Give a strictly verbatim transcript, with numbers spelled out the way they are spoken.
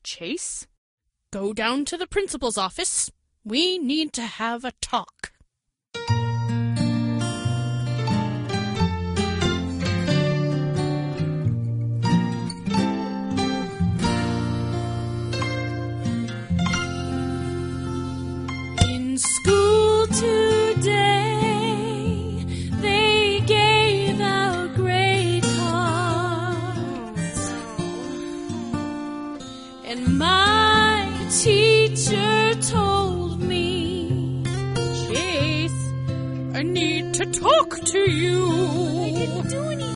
Chase, go down to the principal's office. We need to have a talk. In school today, they gave out grade cards, and my teacher told me, Chase, I need to talk to you.